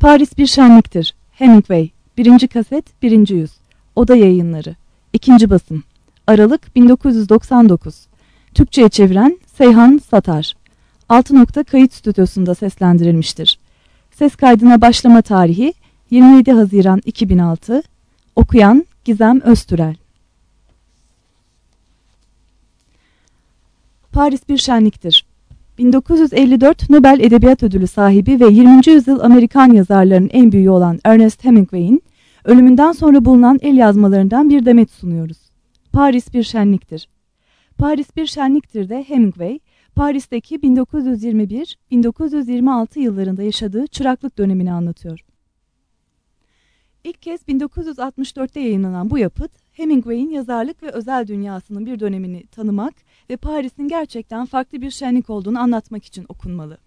Paris bir şenliktir. Hemingway. 1. kaset, 1. yüz. Oda Yayınları. 2. basım. Aralık 1999. Türkçe'ye çeviren Seyhan Satar. 6. Kayıt Stüdyosu'nda seslendirilmiştir. Ses kaydına başlama tarihi 27 Haziran 2006. Okuyan Gizem Öztürel. Paris bir şenliktir. 1954 Nobel Edebiyat Ödülü sahibi ve 20. yüzyıl Amerikan yazarlarının en büyüğü olan Ernest Hemingway'in ölümünden sonra bulunan el yazmalarından bir demet sunuyoruz. Paris bir şenliktir. Paris bir şenliktir de Hemingway, Paris'teki 1921-1926 yıllarında yaşadığı çıraklık dönemini anlatıyor. İlk kez 1964'te yayınlanan bu yapıt, Hemingway'in yazarlık ve özel dünyasının bir dönemini tanımak ve Paris'in gerçekten farklı bir şenlik olduğunu anlatmak için okunmalı.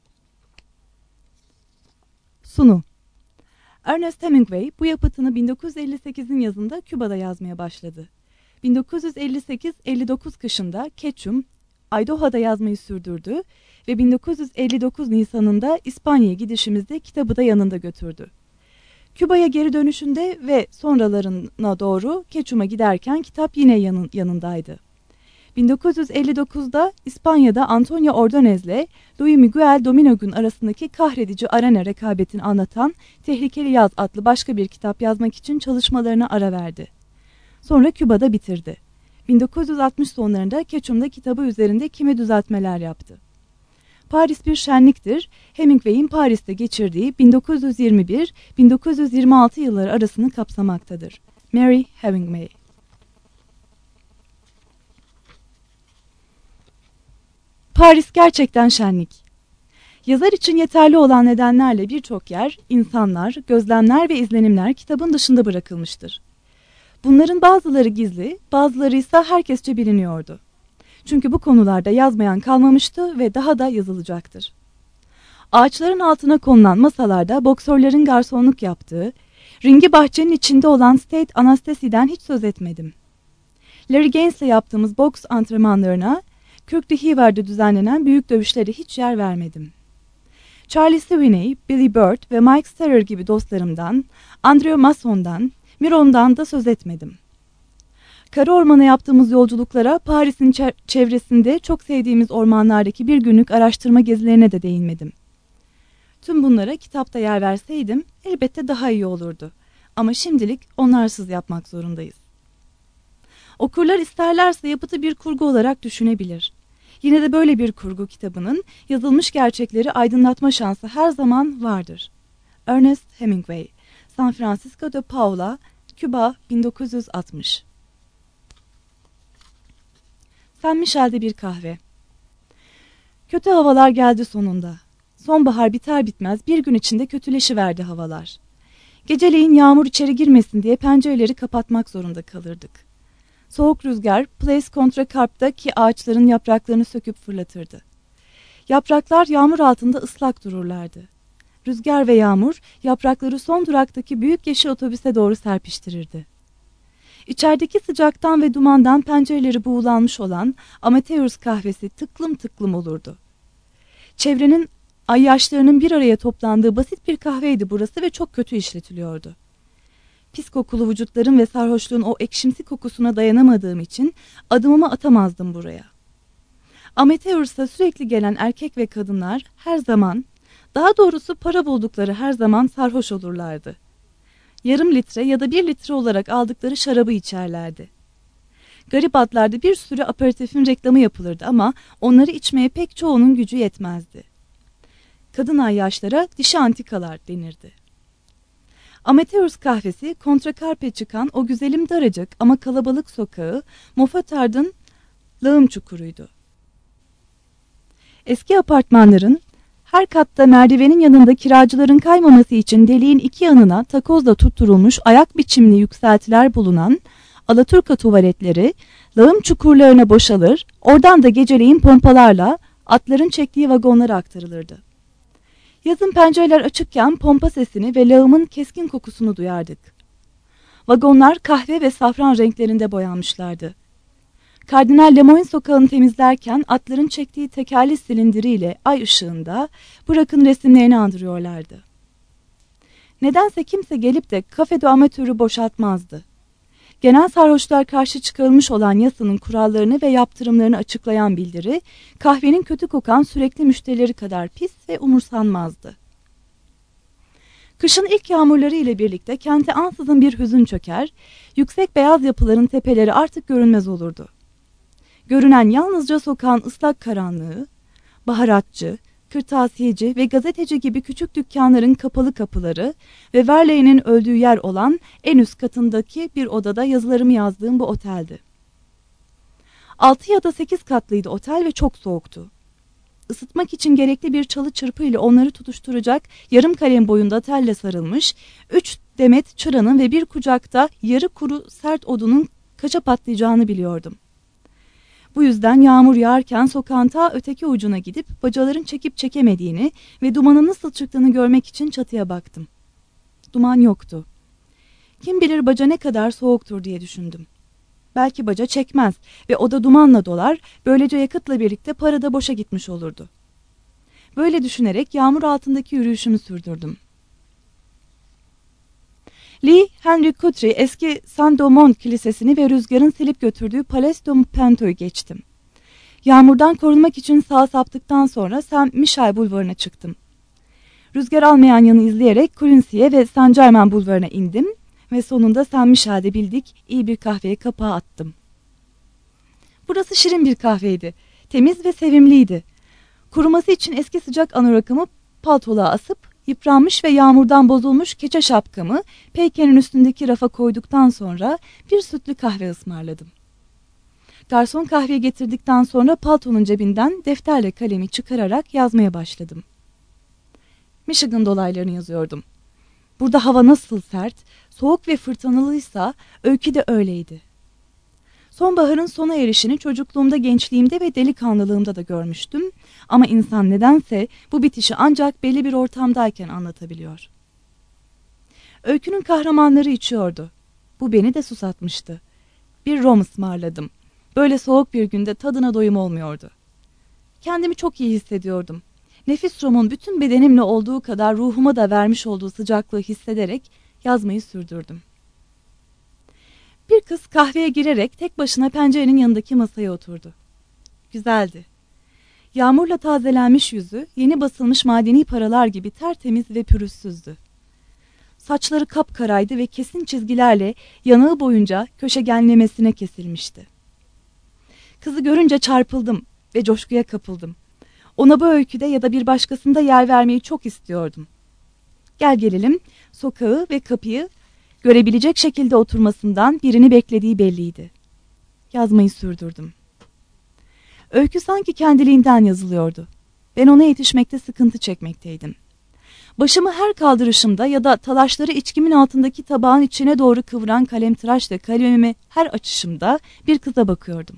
Sunu. Ernest Hemingway bu yapıtını 1958'in yazında Küba'da yazmaya başladı. 1958-59 kışında Ketchum, Idaho'da yazmayı sürdürdü ve 1959 Nisan'ında İspanya'ya gidişimizde kitabı da yanında götürdü. Küba'ya geri dönüşünde ve sonralarına doğru Ketchum'a giderken kitap yine yanındaydı. 1959'da İspanya'da Antonio Ordonez'le Luis Miguel Dominguez'un arasındaki kahredici arena rekabetini anlatan Tehlikeli Yaz adlı başka bir kitap yazmak için çalışmalarına ara verdi. Sonra Küba'da bitirdi. 1960 sonlarında Ketchum'da kitabı üzerinde kimi düzeltmeler yaptı. Paris bir şenliktir, Hemingway'in Paris'te geçirdiği 1921-1926 yılları arasını kapsamaktadır. Mary Hemingway. Paris gerçekten şenlik. Yazar için yeterli olan nedenlerle birçok yer, insanlar, gözlemler ve izlenimler kitabın dışında bırakılmıştır. Bunların bazıları gizli, bazıları ise herkesçe biliniyordu. Çünkü bu konularda yazmayan kalmamıştı ve daha da yazılacaktır. Ağaçların altına konulan masalarda boksörlerin garsonluk yaptığı, ringi bahçenin içinde olan State Anastasi'den hiç söz etmedim. Larry Gaines'le yaptığımız boks antrenmanlarına, Kirk de Heaver'de düzenlenen büyük dövüşlere hiç yer vermedim. Charlie Sweeney, Billy Bird ve Mike Starrer gibi dostlarımdan, Andrea Masson'dan, Miron'dan da söz etmedim. Kara ormana yaptığımız yolculuklara, Paris'in çevresinde çok sevdiğimiz ormanlardaki bir günlük araştırma gezilerine de değinmedim. Tüm bunlara kitapta yer verseydim elbette daha iyi olurdu. Ama şimdilik onlarsız yapmak zorundayız. Okurlar isterlerse yapıtı bir kurgu olarak düşünebilir. Yine de böyle bir kurgu kitabının yazılmış gerçekleri aydınlatma şansı her zaman vardır. Ernest Hemingway, San Francisco de Paula, Küba, 1960. San Michel'de bir kahve. Kötü havalar geldi sonunda. Sonbahar biter bitmez bir gün içinde kötüleşiverdi havalar. Geceleyin yağmur içeri girmesin diye pencereleri kapatmak zorunda kalırdık. Soğuk rüzgar Place Contra Carp'taki ağaçların yapraklarını söküp fırlatırdı. Yapraklar yağmur altında ıslak dururlardı. Rüzgar ve yağmur yaprakları son duraktaki büyük yeşil otobüse doğru serpiştirirdi. İçerideki sıcaktan ve dumandan pencereleri buğulanmış olan Amateurs kahvesi tıklım tıklım olurdu. Çevrenin ayyaşlarının bir araya toplandığı basit bir kahveydi burası ve çok kötü işletiliyordu. Pis kokulu vücutların ve sarhoşluğun o ekşimsi kokusuna dayanamadığım için adımımı atamazdım buraya. Amateurs'a sürekli gelen erkek ve kadınlar her zaman, daha doğrusu para buldukları her zaman sarhoş olurlardı. Yarım litre ya da 1 litre olarak aldıkları şarabı içerlerdi. Garip adlarda bir sürü aperatifin reklamı yapılırdı ama onları içmeye pek çoğunun gücü yetmezdi. Kadın ayyaşlara dişi antikalar denirdi. Amateurs kahvesi Kontrakarp'e çıkan o güzelim daracık ama kalabalık sokağı Moffatard'ın lağım çukuruydu. Eski apartmanların her katta merdivenin yanında kiracıların kaymaması için deliğin iki yanına takozla tutturulmuş ayak biçimli yükseltiler bulunan alaturka tuvaletleri lağım çukurlarına boşalır, oradan da geceleyin pompalarla atların çektiği vagonlara aktarılırdı. Yazın pencereler açıkken pompa sesini ve lağımın keskin kokusunu duyardık. Vagonlar kahve ve safran renklerinde boyanmışlardı. Kardinal Lemoyne sokağını temizlerken atların çektiği tekerli silindiriyle ay ışığında bu rakın resimlerini andırıyorlardı. Nedense kimse gelip de kafede amatörü boşaltmazdı. Genel sarhoşluğa karşı çıkarılmış olan yasanın kurallarını ve yaptırımlarını açıklayan bildiri, kahvenin kötü kokan sürekli müşterileri kadar pis ve umursanmazdı. Kışın ilk yağmurları ile birlikte kente ansızın bir hüzün çöker, yüksek beyaz yapıların tepeleri artık görünmez olurdu. Görünen yalnızca sokağın ıslak karanlığı, baharatçı, kırtasiyeci ve gazeteci gibi küçük dükkanların kapalı kapıları ve Verlaine'in öldüğü yer olan en üst katındaki bir odada yazılarımı yazdığım bu oteldi. 6 ya da 8 katlıydı otel ve çok soğuktu. Isıtmak için gerekli bir çalı çırpı ile onları tutuşturacak yarım kalem boyunda telle sarılmış 3 demet çıranın ve bir kucakta yarı kuru sert odunun kaça patlayacağını biliyordum. Bu yüzden yağmur yağarken sokağın ta öteki ucuna gidip bacaların çekip çekemediğini ve dumanın nasıl çıktığını görmek için çatıya baktım. Duman yoktu. Kim bilir baca ne kadar soğuktur diye düşündüm. Belki baca çekmez ve oda dumanla dolar, böylece yakıtla birlikte para da boşa gitmiş olurdu. Böyle düşünerek yağmur altındaki yürüyüşümü sürdürdüm. Lee Henry Coutry eski Saint-Domingue Kilisesi'ni ve rüzgarın silip götürdüğü Place de Panto'yu geçtim. Yağmurdan korunmak için sağa saptıktan sonra Saint Michel bulvarına çıktım. Rüzgar almayan yanı izleyerek Colinsi'ye ve Saint Germain bulvarına indim ve sonunda Saint Michel'de bildik iyi bir kahveye kapağı attım. Burası şirin bir kahveydi. Temiz ve sevimliydi. Kuruması için eski sıcak anorakımı paltoluğa asıp yıpranmış ve yağmurdan bozulmuş keçe şapkamı peykerin üstündeki rafa koyduktan sonra bir sütlü kahve ısmarladım. Garson kahve getirdikten sonra paltonun cebinden defterle kalemi çıkararak yazmaya başladım. Michigan dolaylarını yazıyordum. Burada hava nasıl sert, soğuk ve fırtınalıysa öykü de öyleydi. Sonbaharın sona erişini çocukluğumda, gençliğimde ve delikanlılığımda da görmüştüm. Ama insan nedense bu bitişi ancak belli bir ortamdayken anlatabiliyor. Öykünün kahramanları içiyordu. Bu beni de susatmıştı. Bir rom ısmarladım. Böyle soğuk bir günde tadına doyum olmuyordu. Kendimi çok iyi hissediyordum. Nefis romun bütün bedenimle olduğu kadar ruhuma da vermiş olduğu sıcaklığı hissederek yazmayı sürdürdüm. Bir kız kahveye girerek tek başına pencerenin yanındaki masaya oturdu. Güzeldi. Yağmurla tazelenmiş yüzü, yeni basılmış madeni paralar gibi tertemiz ve pürüzsüzdü. Saçları kapkaraydı ve kesin çizgilerle yanığı boyunca köşegenlemesine kesilmişti. Kızı görünce çarpıldım ve coşkuya kapıldım. Ona bu öyküde ya da bir başkasında yer vermeyi çok istiyordum. Gel gelelim, sokağı ve kapıyı görebilecek şekilde oturmasından birini beklediği belliydi. Yazmayı sürdürdüm. Öykü sanki kendiliğinden yazılıyordu. Ben ona yetişmekte sıkıntı çekmekteydim. Başımı her kaldırışımda ya da talaşları içkimin altındaki tabağın içine doğru kıvıran kalemtıraşla kalemimi her açışımda bir kıza bakıyordum.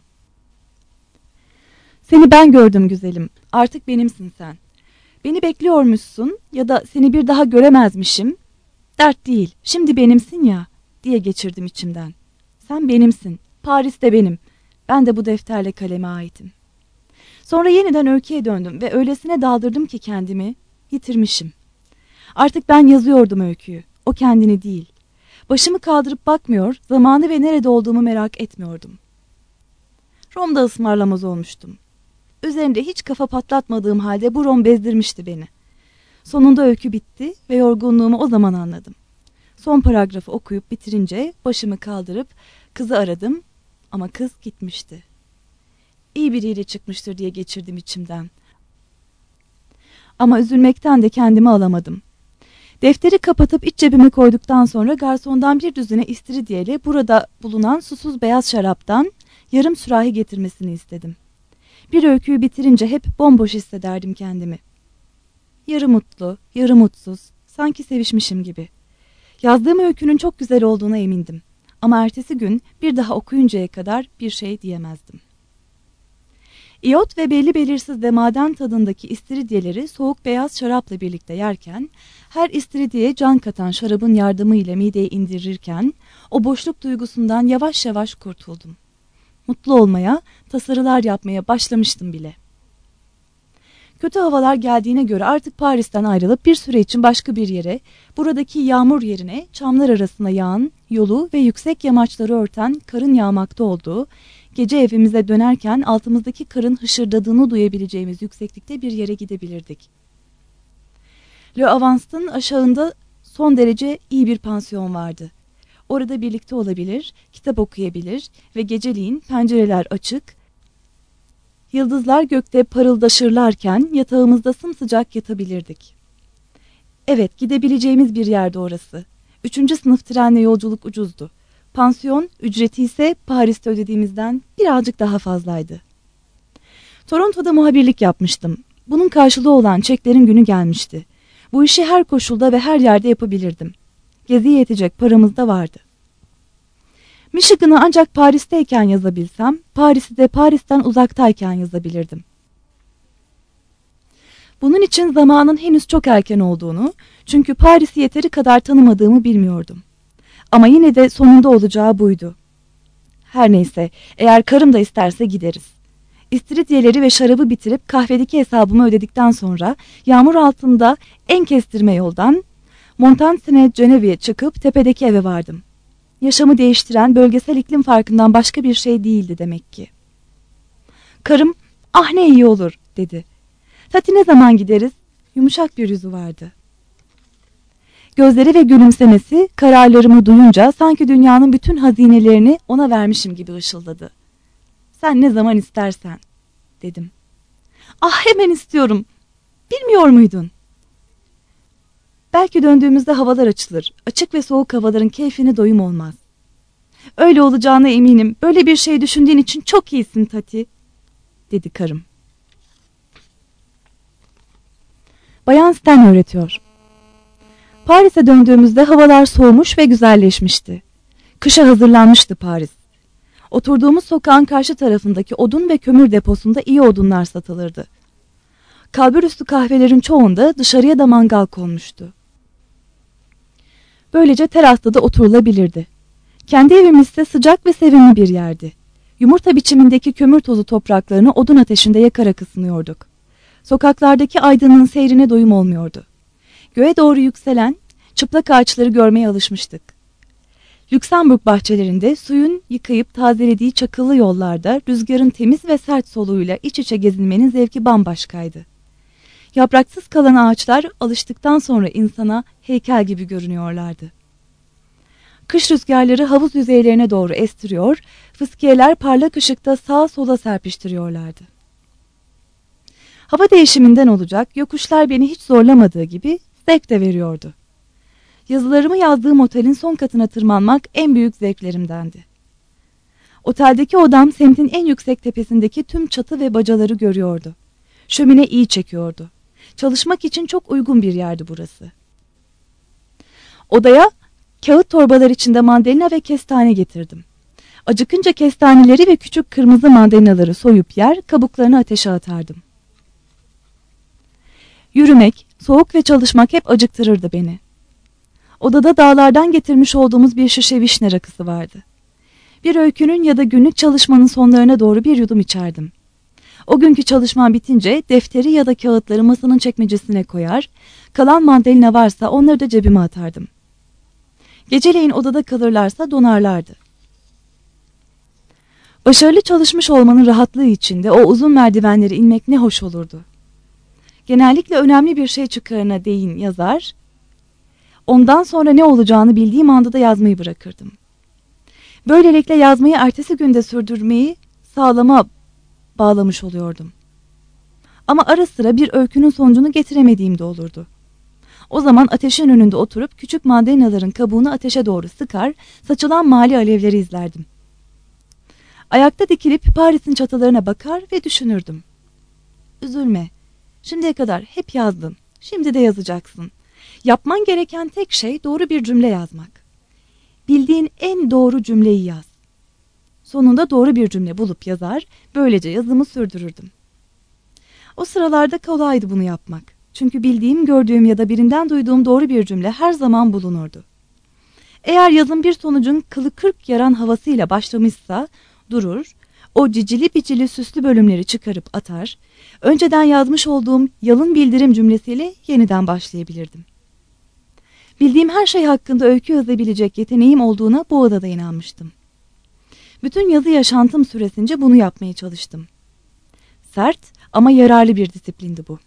Seni ben gördüm güzelim, artık benimsin sen. Beni bekliyormuşsun ya da seni bir daha göremezmişim. Dert değil, şimdi benimsin ya, diye geçirdim içimden. Sen benimsin, Paris'te benim. Ben de bu defterle kaleme aitim. Sonra yeniden öyküye döndüm ve öylesine daldırdım ki kendimi yitirmişim. Artık ben yazıyordum öyküyü, o kendini değil. Başımı kaldırıp bakmıyor, zamanı ve nerede olduğumu merak etmiyordum. Rom'da ısmarlamaz olmuştum. Üzerinde hiç kafa patlatmadığım halde bu rom bezdirmişti beni. Sonunda öykü bitti ve yorgunluğumu o zaman anladım. Son paragrafı okuyup bitirince başımı kaldırıp kızı aradım ama kız gitmişti. İyi biriyle çıkmıştır diye geçirdim içimden. Ama üzülmekten de kendimi alamadım. Defteri kapatıp iç cebime koyduktan sonra garsondan bir düzine istiridyeli burada bulunan susuz beyaz şaraptan yarım sürahi getirmesini istedim. Bir öyküyü bitirince hep bomboş hissederdim kendimi. Yarı mutlu, yarı mutsuz, sanki sevişmişim gibi. Yazdığım öykünün çok güzel olduğuna emindim. Ama ertesi gün bir daha okuyuncaya kadar bir şey diyemezdim. İyot ve belli belirsiz de maden tadındaki istiridyeleri soğuk beyaz şarapla birlikte yerken, her istiridyeye can katan şarabın yardımıyla mideye indirirken, o boşluk duygusundan yavaş yavaş kurtuldum. Mutlu olmaya, tasarılar yapmaya başlamıştım bile. Kötü havalar geldiğine göre artık Paris'ten ayrılıp bir süre için başka bir yere, buradaki yağmur yerine çamlar arasında yağan, yolu ve yüksek yamaçları örten karın yağmakta olduğu, gece evimize dönerken altımızdaki karın hışırdadığını duyabileceğimiz yükseklikte bir yere gidebilirdik. Le Avance'ın aşağında son derece iyi bir pansiyon vardı. Orada birlikte olabilir, kitap okuyabilir ve geceliğin pencereler açık, yıldızlar gökte parıldaşırlarken yatağımızda sımsıcak yatabilirdik. Evet, gidebileceğimiz bir yerde orası. 3. sınıf trenle yolculuk ucuzdu. Pansiyon ücreti ise Paris'te ödediğimizden birazcık daha fazlaydı. Toronto'da muhabirlik yapmıştım. Bunun karşılığı olan çeklerin günü gelmişti. Bu işi her koşulda ve her yerde yapabilirdim. Geziye yetecek paramız da vardı. Michigan'ı ancak Paris'teyken yazabilsem, Paris'i de Paris'ten uzaktayken yazabilirdim. Bunun için zamanın henüz çok erken olduğunu, çünkü Paris'i yeteri kadar tanımadığımı bilmiyordum. Ama yine de sonunda olacağı buydu. Her neyse, eğer karım da isterse gideriz. İstiridyeleri ve şarabı bitirip kahvedeki hesabımı ödedikten sonra yağmur altında en kestirme yoldan Montantine-Genevieve çıkıp tepedeki eve vardım. Yaşamı değiştiren bölgesel iklim farkından başka bir şey değildi demek ki. Karım, "Ah ne iyi olur," dedi. "Tati ne zaman gideriz?" Yumuşak bir yüzü vardı. Gözleri ve gülümsemesi kararlarımı duyunca sanki dünyanın bütün hazinelerini ona vermişim gibi ışıldadı. "Sen ne zaman istersen," dedim. "Ah hemen istiyorum. Bilmiyor muydun?" "Belki döndüğümüzde havalar açılır. Açık ve soğuk havaların keyfine doyum olmaz." "Öyle olacağına eminim. Böyle bir şey düşündüğün için çok iyisin Tati," dedi karım. Bayan Sten öğretiyor. Paris'e döndüğümüzde havalar soğumuş ve güzelleşmişti. Kışa hazırlanmıştı Paris. Oturduğumuz sokağın karşı tarafındaki odun ve kömür deposunda iyi odunlar satılırdı. Kalburüstü kahvelerin çoğunda dışarıya da mangal konmuştu. Böylece terasta da oturulabilirdi. Kendi evimiz ise sıcak ve sevimli bir yerdi. Yumurta biçimindeki kömür tozu topraklarını odun ateşinde yakarak ısınıyorduk. Sokaklardaki aydınlığın seyrine doyum olmuyordu. Göğe doğru yükselen çıplak ağaçları görmeye alışmıştık. Lüksemburg bahçelerinde suyun yıkayıp tazelediği çakıllı yollarda rüzgarın temiz ve sert soluğuyla iç içe gezinmenin zevki bambaşkaydı. Yapraksız kalan ağaçlar alıştıktan sonra insana heykel gibi görünüyorlardı. Kış rüzgarları havuz yüzeylerine doğru estiriyor, fıskiyeler parlak ışıkta sağa sola serpiştiriyorlardı. Hava değişiminden olacak yokuşlar beni hiç zorlamadığı gibi zevk de veriyordu. Yazılarımı yazdığım otelin son katına tırmanmak en büyük zevklerimdendi. Oteldeki odam semtin en yüksek tepesindeki tüm çatı ve bacaları görüyordu. Şömine iyi çekiyordu. Çalışmak için çok uygun bir yerdi burası. Odaya kağıt torbalar içinde mandalina ve kestane getirdim. Acıkınca kestaneleri ve küçük kırmızı mandalinaları soyup yer, kabuklarını ateşe atardım. Yürümek, soğuk ve çalışmak hep acıktırırdı beni. Odada dağlardan getirmiş olduğumuz bir şişe vişne rakısı vardı. Bir öykünün ya da günlük çalışmanın sonlarına doğru bir yudum içerdim. O günkü çalışmam bitince defteri ya da kağıtları masanın çekmecesine koyar, kalan mandalina varsa onları da cebime atardım. Geceleyin odada kalırlarsa donarlardı. Başarılı çalışmış olmanın rahatlığı içinde o uzun merdivenleri inmek ne hoş olurdu. Genellikle önemli bir şey çıkarına değin yazar, ondan sonra ne olacağını bildiğim anda da yazmayı bırakırdım. Böylelikle yazmayı ertesi günde sürdürmeyi sağlama bağlamış oluyordum. Ama ara sıra bir öykünün sonucunu getiremediğim de olurdu. O zaman ateşin önünde oturup küçük mandalinaların kabuğunu ateşe doğru sıkar, saçılan mali alevleri izlerdim. Ayakta dikilip Paris'in çatılarına bakar ve düşünürdüm. Üzülme, şimdiye kadar hep yazdın, şimdi de yazacaksın. Yapman gereken tek şey doğru bir cümle yazmak. Bildiğin en doğru cümleyi yaz. Sonunda doğru bir cümle bulup yazar, böylece yazımı sürdürürdüm. O sıralarda kolaydı bunu yapmak. Çünkü bildiğim, gördüğüm ya da birinden duyduğum doğru bir cümle her zaman bulunurdu. Eğer yazım bir sonucun kılı kırk yaran havasıyla başlamışsa durur, o cicili bicili süslü bölümleri çıkarıp atar, önceden yazmış olduğum yalın bildirim cümlesiyle yeniden başlayabilirdim. Bildiğim her şey hakkında öykü yazabilecek yeteneğim olduğuna bu odada inanmıştım. Bütün yazı yaşantım süresince bunu yapmaya çalıştım. Sert ama yararlı bir disiplindi bu.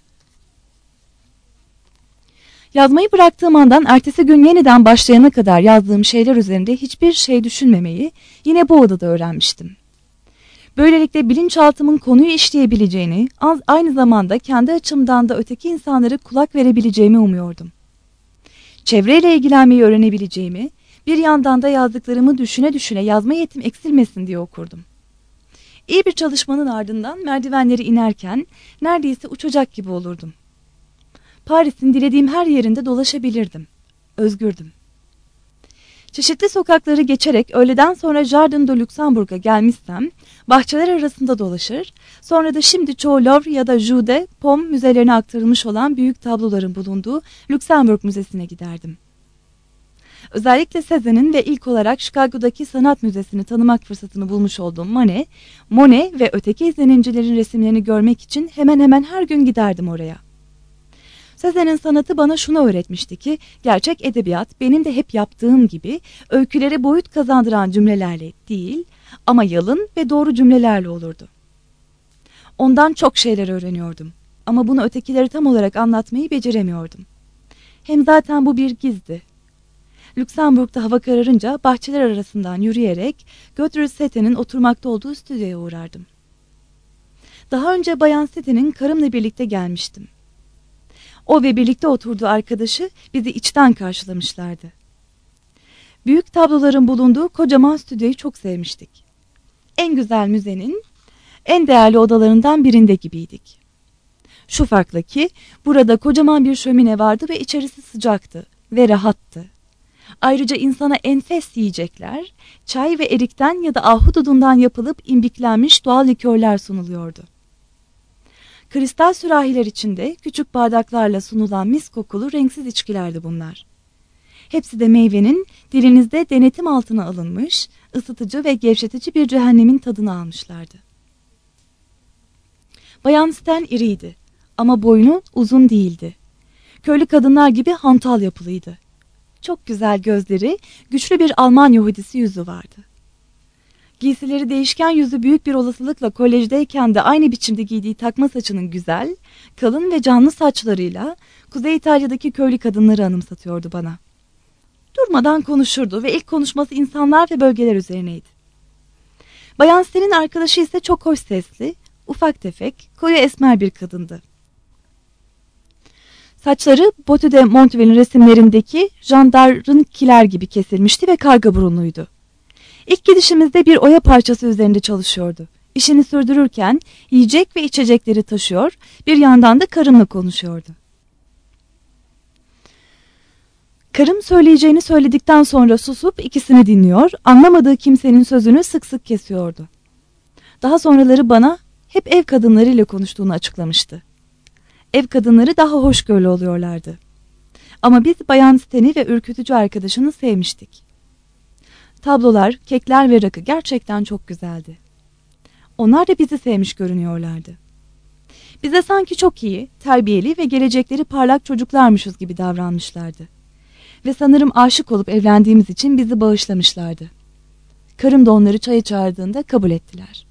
Yazmayı bıraktığım andan ertesi gün yeniden başlayana kadar yazdığım şeyler üzerinde hiçbir şey düşünmemeyi yine bu odada öğrenmiştim. Böylelikle bilinçaltımın konuyu işleyebileceğini, aynı zamanda kendi açımdan da öteki insanlara kulak verebileceğimi umuyordum. Çevreyle ilgilenmeyi öğrenebileceğimi, bir yandan da yazdıklarımı düşüne düşüne yazma yetim eksilmesin diye okurdum. İyi bir çalışmanın ardından merdivenleri inerken neredeyse uçacak gibi olurdum. Paris'in dilediğim her yerinde dolaşabilirdim. Özgürdüm. Çeşitli sokakları geçerek öğleden sonra Jardin de Luxembourg'a gelmişsem, bahçeler arasında dolaşır, sonra da şimdi çoğu Louvre ya da Jeu de Paume müzelerine aktarılmış olan büyük tabloların bulunduğu Luxembourg Müzesi'ne giderdim. Özellikle Cézanne'in ve ilk olarak Chicago'daki Sanat Müzesi'ni tanımak fırsatını bulmuş olduğum Monet ve öteki izlenimcilerin resimlerini görmek için hemen hemen her gün giderdim oraya. Cézanne'in sanatı bana şunu öğretmişti ki, gerçek edebiyat benim de hep yaptığım gibi öykülere boyut kazandıran cümlelerle değil ama yalın ve doğru cümlelerle olurdu. Ondan çok şeyler öğreniyordum ama bunu ötekilere tam olarak anlatmayı beceremiyordum. Hem zaten bu bir gizdi. Lüksemburg'da hava kararınca bahçeler arasından yürüyerek Gertrude Sette'nin oturmakta olduğu stüdyoya uğrardım. Daha önce Bayan Sette'nin karımla birlikte gelmiştim. O ve birlikte oturduğu arkadaşı bizi içten karşılamışlardı. Büyük tabloların bulunduğu kocaman stüdyoyu çok sevmiştik. En güzel müzenin, en değerli odalarından birinde gibiydik. Şu farkla ki burada kocaman bir şömine vardı ve içerisi sıcaktı ve rahattı. Ayrıca insana enfes yiyecekler, çay ve erikten ya da ahududundan yapılıp imbiklenmiş doğal likörler sunuluyordu. Kristal sürahiler içinde küçük bardaklarla sunulan mis kokulu renksiz içkilerdi bunlar. Hepsi de meyvenin dilinizde denetim altına alınmış, ısıtıcı ve gevşetici bir cehennemin tadını almışlardı. Bayan Sten iriydi ama boynu uzun değildi. Köylü kadınlar gibi hantal yapılıydı. Çok güzel gözleri, güçlü bir Alman Yahudisi yüzü vardı. Giysileri değişken yüzü büyük bir olasılıkla kolejdeyken de aynı biçimde giydiği takma saçının güzel, kalın ve canlı saçlarıyla Kuzey İtalya'daki köylü kadınları anımsatıyordu bana. Durmadan konuşurdu ve ilk konuşması insanlar ve bölgeler üzerineydi. Bayan Sten'in arkadaşı ise çok hoş sesli, ufak tefek, koyu esmer bir kadındı. Saçları Botte de Montville'in resimlerindeki jandarmkiler gibi kesilmişti ve karga burunluydu. İlk gidişimizde bir oya parçası üzerinde çalışıyordu. İşini sürdürürken yiyecek ve içecekleri taşıyor, bir yandan da karımla konuşuyordu. Karım söyleyeceğini söyledikten sonra susup ikisini dinliyor, anlamadığı kimsenin sözünü sık sık kesiyordu. Daha sonraları bana hep ev kadınlarıyla konuştuğunu açıklamıştı. Ev kadınları daha hoşgörülü oluyorlardı. Ama biz Bayan Sten'i ve ürkütücü arkadaşını sevmiştik. Tablolar, kekler ve rakı gerçekten çok güzeldi. Onlar da bizi sevmiş görünüyorlardı. Bize sanki çok iyi, terbiyeli ve gelecekleri parlak çocuklarmışız gibi davranmışlardı. Ve sanırım aşık olup evlendiğimiz için bizi bağışlamışlardı. Karım da onları çaya çağırdığında kabul ettiler.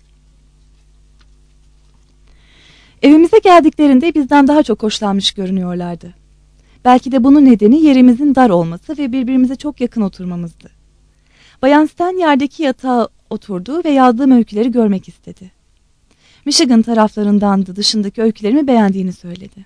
Evimize geldiklerinde bizden daha çok hoşlanmış görünüyorlardı. Belki de bunun nedeni yerimizin dar olması ve birbirimize çok yakın oturmamızdı. Bayan Sten yerdeki yatağa oturdu ve yazdığım öyküleri görmek istedi. Michigan taraflarındandı, dışındaki öykülerimi beğendiğini söyledi.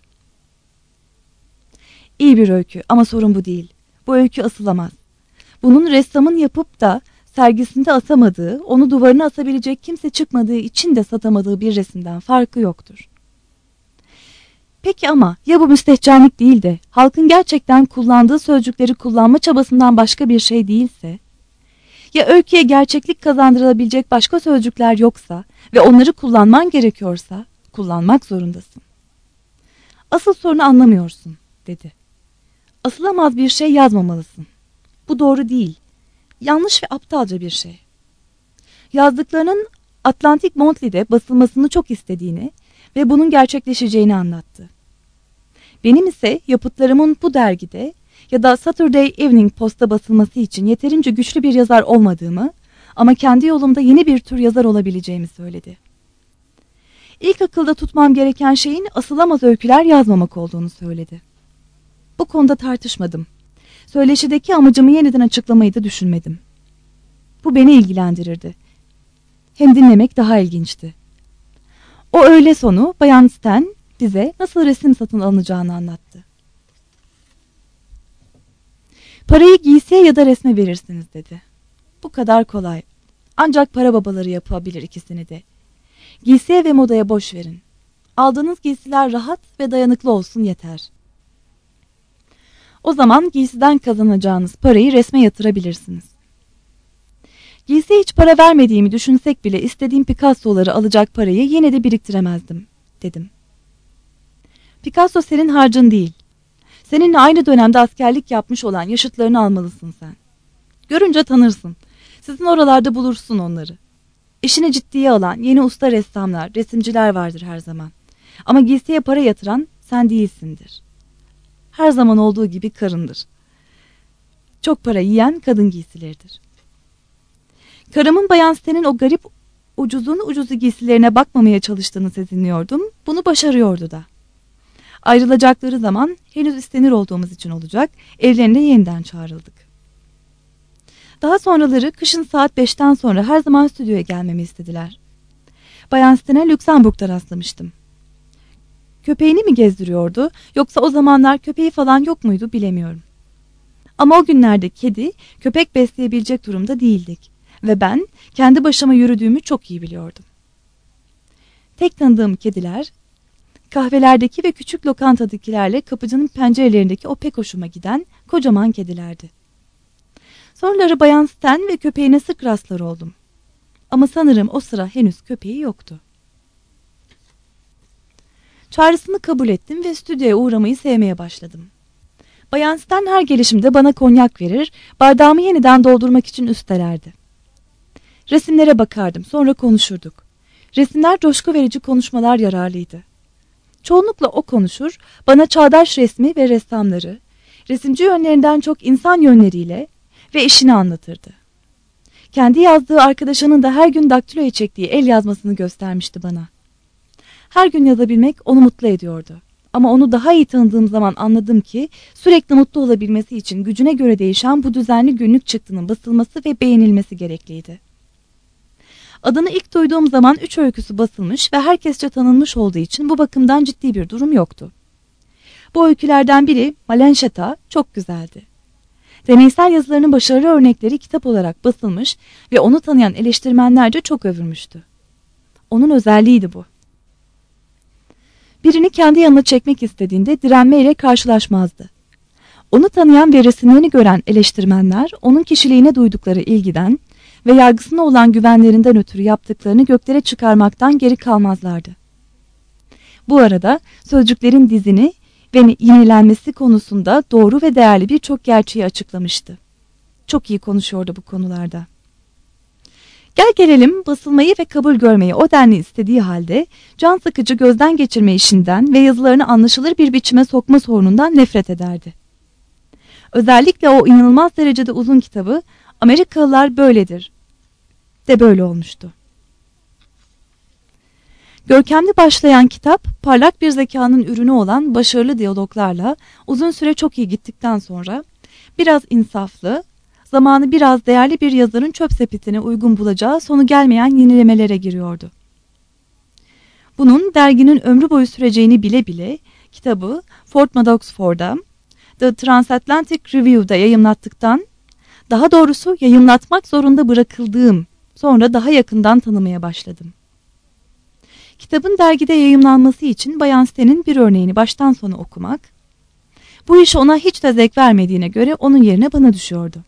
İyi bir öykü ama sorun bu değil. Bu öykü asılamaz. Bunun ressamın yapıp da sergisinde asamadığı, onu duvarına asabilecek kimse çıkmadığı için de satamadığı bir resimden farkı yoktur. Peki ama ya bu müstehcenlik değil de halkın gerçekten kullandığı sözcükleri kullanma çabasından başka bir şey değilse? Ya öyküye gerçeklik kazandırılabilecek başka sözcükler yoksa ve onları kullanman gerekiyorsa kullanmak zorundasın. Asıl sorunu anlamıyorsun, dedi. Asılamaz bir şey yazmamalısın. Bu doğru değil. Yanlış ve aptalca bir şey. Yazdıklarının Atlantic Monthly'de basılmasını çok istediğini ve bunun gerçekleşeceğini anlattı. Benim ise yapıtlarımın bu dergide ya da Saturday Evening Post'ta basılması için yeterince güçlü bir yazar olmadığımı ama kendi yolumda yeni bir tür yazar olabileceğimi söyledi. İlk akılda tutmam gereken şeyin asılamaz öyküler yazmamak olduğunu söyledi. Bu konuda tartışmadım. Söyleşideki amacımı yeniden açıklamayı da düşünmedim. Bu beni ilgilendirirdi. Hem dinlemek daha ilginçti. O öğle sonu Bayan Sten bize nasıl resim satın alınacağını anlattı. Parayı giysiye ya da resme verirsiniz dedi. Bu kadar kolay. Ancak para babaları yapabilir ikisini de. Giysiye ve modaya boş verin. Aldığınız giysiler rahat ve dayanıklı olsun yeter. O zaman giysiden kazanacağınız parayı resme yatırabilirsiniz. Giysiye hiç para vermediğimi düşünsek bile istediğim Picasso'ları alacak parayı yine de biriktiremezdim, dedim. Picasso senin harcın değil. Seninle aynı dönemde askerlik yapmış olan yaşıtlarını almalısın sen. Görünce tanırsın. Sizin oralarda bulursun onları. İşini ciddiye alan yeni usta ressamlar, resimciler vardır her zaman. Ama giysiye para yatıran sen değilsindir. Her zaman olduğu gibi karındır. Çok para yiyen kadın giysileridir. Karımın Bayan Sten'in o garip ucuzu giysilerine bakmamaya çalıştığını sezinliyordum. Bunu başarıyordu da. Ayrılacakları zaman henüz istenir olduğumuz için olacak, evlerine yeniden çağrıldık. Daha sonraları kışın saat 5'ten sonra her zaman stüdyoya gelmemi istediler. Bayan Sten'e Lüksemburg'da rastlamıştım. Köpeğini mi gezdiriyordu yoksa o zamanlar köpeği falan yok muydu bilemiyorum. Ama o günlerde kedi, köpek besleyebilecek durumda değildik ve ben kendi başıma yürüdüğümü çok iyi biliyordum. Tek tanıdığım kediler, kahvelerdeki ve küçük lokantadakilerle kapıcının pencerelerindeki o pek hoşuma giden kocaman kedilerdi. Sonraları Bayan Sten ve köpeğine sık rastlar oldum. Ama sanırım o sıra henüz köpeği yoktu. Çağrısını kabul ettim ve stüdyoya uğramayı sevmeye başladım. Bayan Sten her gelişimde bana konyak verir, bardağımı yeniden doldurmak için üstelerdi. Resimlere bakardım, sonra konuşurduk. Resimler coşku verici konuşmalar yararlıydı. Çoğunlukla o konuşur, bana çağdaş resmi ve ressamları, resimci yönlerinden çok insan yönleriyle ve işini anlatırdı. Kendi yazdığı arkadaşının da her gün daktiloya çektiği el yazmasını göstermişti bana. Her gün yazabilmek onu mutlu ediyordu. Ama onu daha iyi tanıdığım zaman anladım ki sürekli mutlu olabilmesi için gücüne göre değişen bu düzenli günlük çıktının basılması ve beğenilmesi gerekliydi. Adını ilk duyduğum zaman 3 öyküsü basılmış ve herkesçe tanınmış olduğu için bu bakımdan ciddi bir durum yoktu. Bu öykülerden biri Malenşeta çok güzeldi. Deneysel yazılarının başarılı örnekleri kitap olarak basılmış ve onu tanıyan eleştirmenlerce çok övülmüştü. Onun özelliğiydi bu. Birini kendi yanına çekmek istediğinde direnmeyle karşılaşmazdı. Onu tanıyan ve resimlerini gören eleştirmenler onun kişiliğine duydukları ilgiden ve yargısına olan güvenlerinden ötürü yaptıklarını göklere çıkarmaktan geri kalmazlardı. Bu arada sözcüklerin dizini ve yenilenmesi konusunda doğru ve değerli birçok gerçeği açıklamıştı. Çok iyi konuşuyordu bu konularda. Gel gelelim basılmayı ve kabul görmeyi o denli istediği halde can sıkıcı gözden geçirme işinden ve yazılarını anlaşılır bir biçime sokma sorunundan nefret ederdi. Özellikle o inanılmaz derecede uzun kitabı Amerikalılar böyledir de böyle olmuştu. Görkemli başlayan kitap parlak bir zekanın ürünü olan başarılı diyaloglarla uzun süre çok iyi gittikten sonra biraz insaflı, zamanı biraz değerli bir yazarın çöp sepetine uygun bulacağı sonu gelmeyen yenilemelere giriyordu. Bunun derginin ömrü boyu süreceğini bile bile kitabı Fort Madoxford'da The Transatlantic Review'da yayımlattıktan, daha doğrusu yayımlatmak zorunda bırakıldığım sonra daha yakından tanımaya başladım. Kitabın dergide yayımlanması için Bayan Sten'in bir örneğini baştan sona okumak, bu iş ona hiç de zevk vermediğine göre onun yerine bana düşüyordu.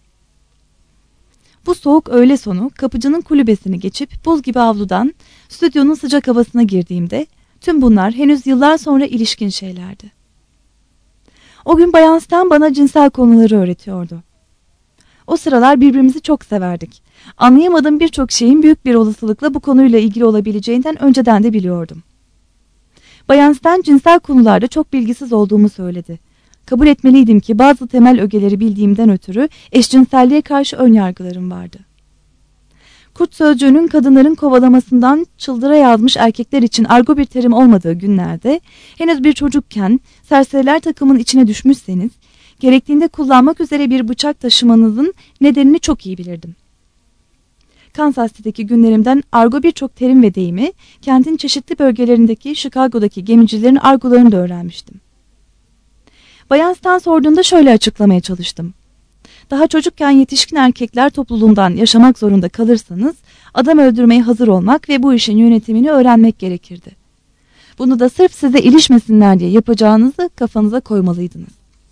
Bu soğuk öğle sonu kapıcının kulübesini geçip buz gibi avludan stüdyonun sıcak havasına girdiğimde tüm bunlar henüz yıllar sonra ilişkin şeylerdi. O gün Bayan Sten bana cinsel konuları öğretiyordu. O sıralar birbirimizi çok severdik. Anlayamadığım birçok şeyin büyük bir olasılıkla bu konuyla ilgili olabileceğinden önceden de biliyordum. Bayan Sten cinsel konularda çok bilgisiz olduğumu söyledi. Kabul etmeliydim ki bazı temel ögeleri bildiğimden ötürü eşcinselliğe karşı önyargılarım vardı. Kurt sözcüğünün kadınların kovalamasından çıldıra yazmış erkekler için argo bir terim olmadığı günlerde, henüz bir çocukken serseriler takımın içine düşmüşseniz, gerektiğinde kullanmak üzere bir bıçak taşımanızın nedenini çok iyi bilirdim. Kansas City'deki günlerimden argo birçok terim ve deyimi, kentin çeşitli bölgelerindeki Chicago'daki gemicilerin argolarını da öğrenmiştim. Bayan Stan sorduğunda şöyle açıklamaya çalıştım. Daha çocukken yetişkin erkekler topluluğundan yaşamak zorunda kalırsanız, adam öldürmeye hazır olmak ve bu işin yönetimini öğrenmek gerekirdi. Bunu da sırf size ilişmesinler diye yapacağınızı kafanıza koymalıydınız.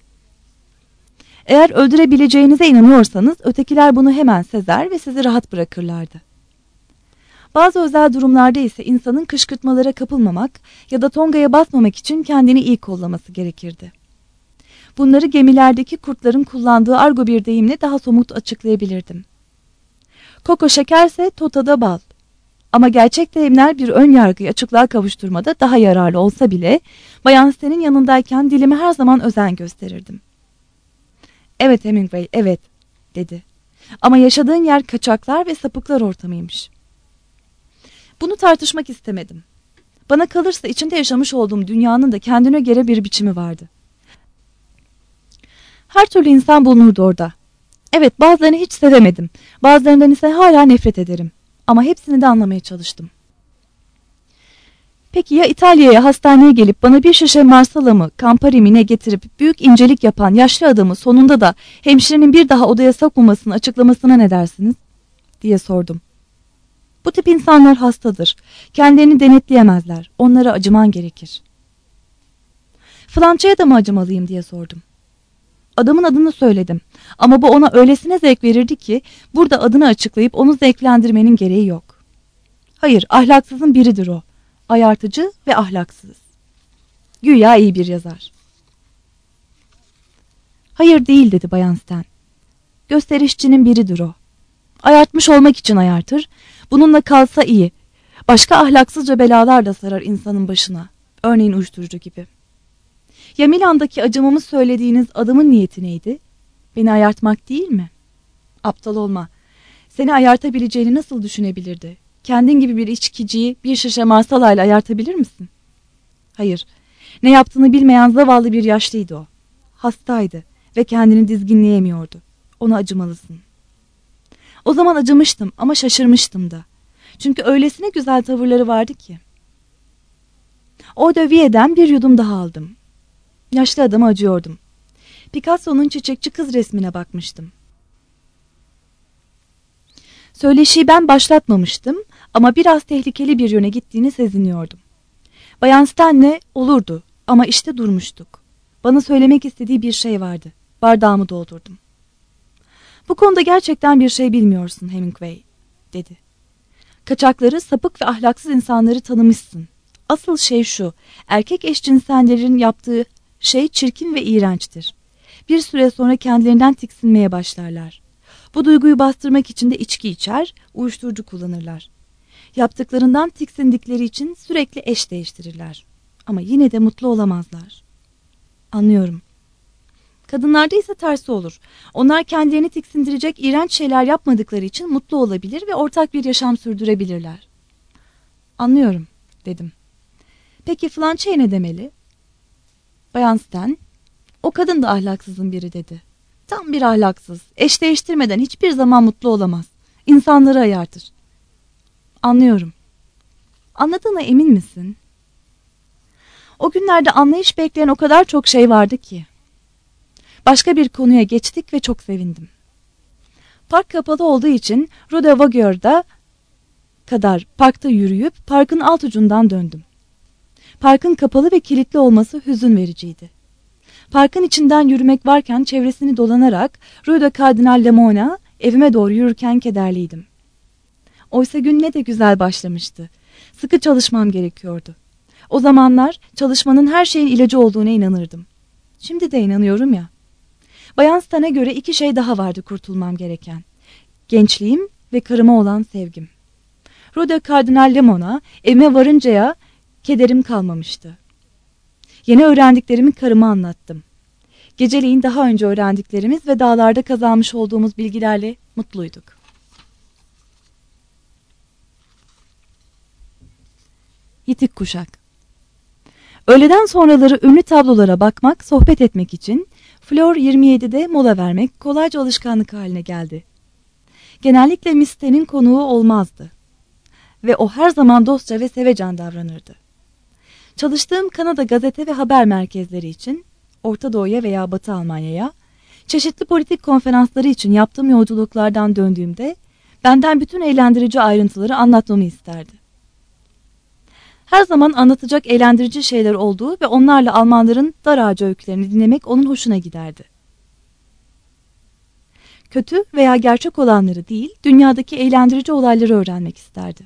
Eğer öldürebileceğinize inanıyorsanız ötekiler bunu hemen sezer ve sizi rahat bırakırlardı. Bazı özel durumlarda ise insanın kışkırtmalara kapılmamak ya da tongaya basmamak için kendini iyi kollaması gerekirdi. Bunları gemilerdeki kurtların kullandığı argo bir deyimle daha somut açıklayabilirdim. Koko şekerse totada bal. Ama gerçek deyimler bir ön yargıyı açıklığa kavuşturmada daha yararlı olsa bile Bayan Sten'in yanındayken dilime her zaman özen gösterirdim. "Evet Hemingway, evet," dedi. "Ama yaşadığın yer kaçaklar ve sapıklar ortamıymış." Bunu tartışmak istemedim. Bana kalırsa içinde yaşamış olduğum dünyanın da kendine göre bir biçimi vardı. Her türlü insan bulunurdu orada. Evet, bazılarını hiç sevemedim. Bazılarından ise hala nefret ederim. Ama hepsini de anlamaya çalıştım. Peki ya İtalya'ya hastaneye gelip bana bir şişe marsala mı, Campari mi ne getirip büyük incelik yapan yaşlı adamı sonunda da hemşirenin bir daha odaya sokmamasını açıklamasına ne dersiniz? Diye sordum. Bu tip insanlar hastadır. Kendilerini denetleyemezler. Onlara acıman gerekir. Flançaya da mı acımalıyım diye sordum. Adamın adını söyledim ama bu ona öylesine zevk verirdi ki burada adını açıklayıp onu zevklendirmenin gereği yok. Hayır, ahlaksızın biridir o. Ayartıcı ve ahlaksız. Güya iyi bir yazar. Hayır değil dedi Bayan Sten. Gösterişçinin biridir o. Ayartmış olmak için ayartır. Bununla kalsa iyi. Başka ahlaksızca belalar da sarar insanın başına. Örneğin uyuşturucu gibi. Ya Milan'daki acımamı söylediğiniz adamın niyeti neydi? Beni ayartmak değil mi? Aptal olma. Seni ayartabileceğini nasıl düşünebilirdi? Kendin gibi bir içkiciyi bir şişe marsalayla ayartabilir misin? Hayır. Ne yaptığını bilmeyen zavallı bir yaşlıydı o. Hastaydı ve kendini dizginleyemiyordu. Ona acımalısın. O zaman acımıştım ama şaşırmıştım da. Çünkü öylesine güzel tavırları vardı ki. Eau de Vie'den bir yudum daha aldım. Yaşlı adama acıyordum. Picasso'nun çiçekçi kız resmine bakmıştım. Söyleşiyi ben başlatmamıştım ama biraz tehlikeli bir yöne gittiğini sezinliyordum. Bayan Sten'le olurdu ama işte durmuştuk. Bana söylemek istediği bir şey vardı. Bardağımı doldurdum. "Bu konuda gerçekten bir şey bilmiyorsun Hemingway," dedi. "Kaçakları, sapık ve ahlaksız insanları tanımışsın. Asıl şey şu, erkek eşcinsellerin yaptığı şey çirkin ve iğrençtir. Bir süre sonra kendilerinden tiksinmeye başlarlar. Bu duyguyu bastırmak için de içki içer, uyuşturucu kullanırlar. Yaptıklarından tiksindikleri için sürekli eş değiştirirler. Ama yine de mutlu olamazlar." "Anlıyorum." "Kadınlarda ise tersi olur. Onlar kendilerini tiksindirecek iğrenç şeyler yapmadıkları için mutlu olabilir ve ortak bir yaşam sürdürebilirler." "Anlıyorum," dedim. "Peki Flançeye ne demeli?" Bayan Sten, "O kadın da ahlaksızın biri," dedi. "Tam bir ahlaksız. Eş değiştirmeden hiçbir zaman mutlu olamaz. İnsanları ayartır." "Anlıyorum." "Anladığına emin misin?" O günlerde anlayış bekleyen o kadar çok şey vardı ki. Başka bir konuya geçtik ve çok sevindim. Park kapalı olduğu için Rue de Vaugirard'a kadar parkta yürüyüp parkın alt ucundan döndüm. Parkın kapalı ve kilitli olması hüzün vericiydi. Parkın içinden yürümek varken çevresini dolanarak Rue de Cardinal Lemona evime doğru yürürken kederliydim. Oysa gün ne de güzel başlamıştı. Sıkı çalışmam gerekiyordu. O zamanlar çalışmanın her şeyin ilacı olduğuna inanırdım. Şimdi de inanıyorum ya. Bayan Stan'a göre 2 şey daha vardı kurtulmam gereken. Gençliğim ve karıma olan sevgim. Rue de Kardinal Lemon'a evime varıncaya kederim kalmamıştı. Yeni öğrendiklerimi karıma anlattım. Geceleyin daha önce öğrendiklerimiz ve dağlarda kazanmış olduğumuz bilgilerle mutluyduk. Yitik Kuşak. Öğleden sonraları ünlü tablolara bakmak, sohbet etmek için Flor 27'de mola vermek kolayca alışkanlık haline geldi. Genellikle Miss Stan'in konuğu olmazdı. Ve o her zaman dostça ve sevecen davranırdı. Çalıştığım Kanada gazete ve haber merkezleri için, Orta Doğu'ya veya Batı Almanya'ya, çeşitli politik konferansları için yaptığım yolculuklardan döndüğümde, benden bütün eğlendirici ayrıntıları anlatmamı isterdi. Her zaman anlatacak eğlendirici şeyler olduğu ve onlarla Almanların dar ağacı öykülerini dinlemek onun hoşuna giderdi. Kötü veya gerçek olanları değil, dünyadaki eğlendirici olayları öğrenmek isterdi.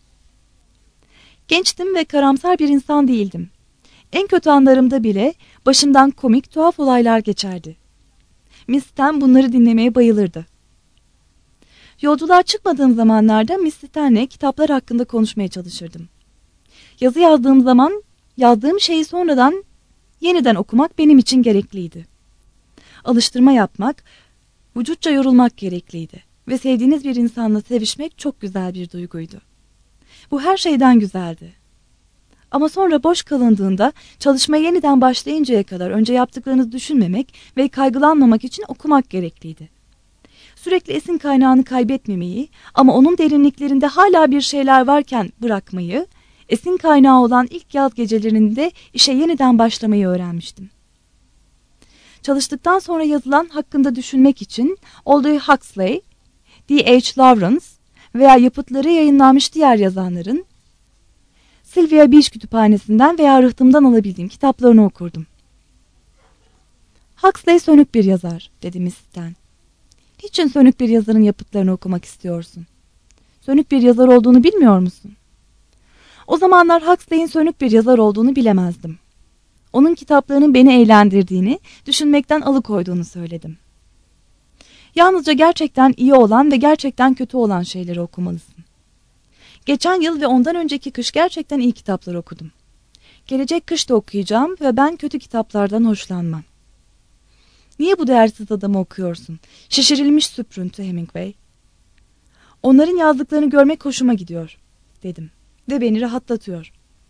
Gençtim ve karamsar bir insan değildim. En kötü anlarımda bile başımdan komik, tuhaf olaylar geçerdi. Miss Stan bunları dinlemeye bayılırdı. Yolculuğa çıkmadığım zamanlarda Miss Stan'le kitaplar hakkında konuşmaya çalışırdım. Yazı yazdığım zaman yazdığım şeyi sonradan yeniden okumak benim için gerekliydi. Alıştırma yapmak, vücutça yorulmak gerekliydi ve sevdiğiniz bir insanla sevişmek çok güzel bir duyguydu. Bu her şeyden güzeldi. Ama sonra boş kalındığında çalışmaya yeniden başlayıncaya kadar önce yaptıklarınızı düşünmemek ve kaygılanmamak için okumak gerekliydi. Sürekli esin kaynağını kaybetmemeyi ama onun derinliklerinde hala bir şeyler varken bırakmayı, esin kaynağı olan ilk yaz gecelerinde işe yeniden başlamayı öğrenmiştim. Çalıştıktan sonra yazılan hakkında düşünmek için Aldous Huxley, D.H. Lawrence veya yapıtları yayınlanmış diğer yazarların Sylvia Beach kütüphanesinden veya rıhtımdan alabildiğim kitaplarını okurdum. Huxley sönük bir yazar, dedi Miss Stan. Niçin sönük bir yazarın yapıtlarını okumak istiyorsun? Sönük bir yazar olduğunu bilmiyor musun? O zamanlar Huxley'in sönük bir yazar olduğunu bilemezdim. Onun kitaplarının beni eğlendirdiğini, düşünmekten alıkoyduğunu söyledim. Yalnızca gerçekten iyi olan ve gerçekten kötü olan şeyleri okumalısın. Geçen yıl ve ondan önceki kış gerçekten iyi kitaplar okudum. Gelecek kış da okuyacağım ve ben kötü kitaplardan hoşlanmam. Niye bu değersiz adamı okuyorsun? Şişirilmiş süprüntü Hemingway. Onların yazdıklarını görmek hoşuma gidiyor, dedim ve beni rahatlatıyor.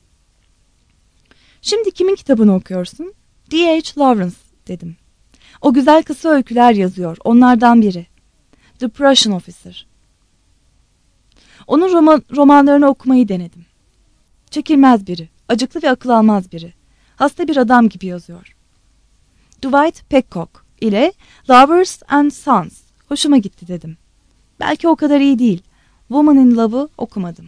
Şimdi kimin kitabını okuyorsun? D.H. Lawrence, dedim. O güzel kısa öyküler yazıyor, onlardan biri. The Prussian Officer. Onun romanlarını okumayı denedim. Çekilmez biri, acıklı ve akıl almaz biri. Hasta bir adam gibi yazıyor. Dwight Peacock ile Lovers and Sons hoşuma gitti, dedim. Belki o kadar iyi değil. Woman in Love'ı okumadım.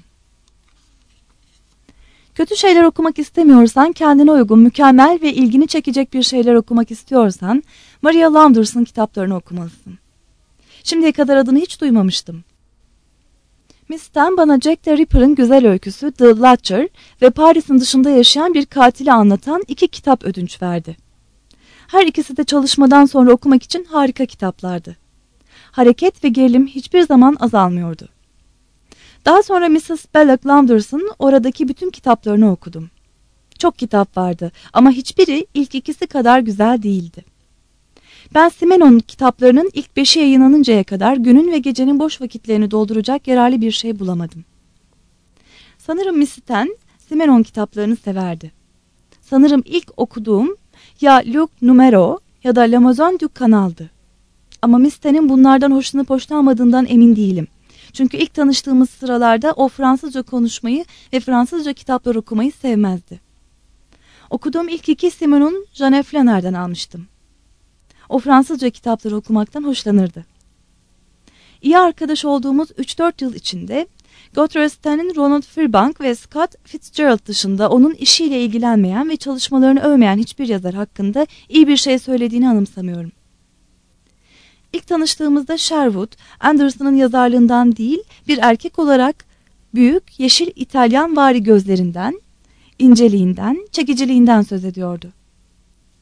Kötü şeyler okumak istemiyorsan, kendine uygun, mükemmel ve ilgini çekecek bir şeyler okumak istiyorsan, Maria Launders'ın kitaplarını okumalısın. Şimdiye kadar adını hiç duymamıştım. Miss Stan bana Jack the Ripper'ın güzel öyküsü The Lodger ve Paris'in dışında yaşayan bir katili anlatan 2 kitap ödünç verdi. Her ikisi de çalışmadan sonra okumak için harika kitaplardı. Hareket ve gerilim hiçbir zaman azalmıyordu. Daha sonra Mrs. Belloc Launders'ın oradaki bütün kitaplarını okudum. Çok kitap vardı ama hiçbiri ilk ikisi kadar güzel değildi. Ben Simenon'un kitaplarının ilk 5'i yayınlanıncaya kadar günün ve gecenin boş vakitlerini dolduracak yararlı bir şey bulamadım. Sanırım Miss Stan Simenon kitaplarını severdi. Sanırım ilk okuduğum ya Luc Numero ya da La Maison du Canal'dı. Ama Miss Stan'in bunlardan hoşlanıp hoşlanmadığından emin değilim. Çünkü ilk tanıştığımız sıralarda o Fransızca konuşmayı ve Fransızca kitaplar okumayı sevmezdi. Okuduğum ilk 2 Simenon Jean Flanner'den almıştım. O Fransızca kitapları okumaktan hoşlanırdı. İyi arkadaş olduğumuz 3-4 yıl içinde Gertrude Stan'in Ronald Firbank ve Scott Fitzgerald dışında onun işiyle ilgilenmeyen ve çalışmalarını övmeyen hiçbir yazar hakkında iyi bir şey söylediğini anımsamıyorum. İlk tanıştığımızda Sherwood, Anderson'ın yazarlığından değil, bir erkek olarak büyük, yeşil İtalyanvari gözlerinden, inceliğinden, çekiciliğinden söz ediyordu.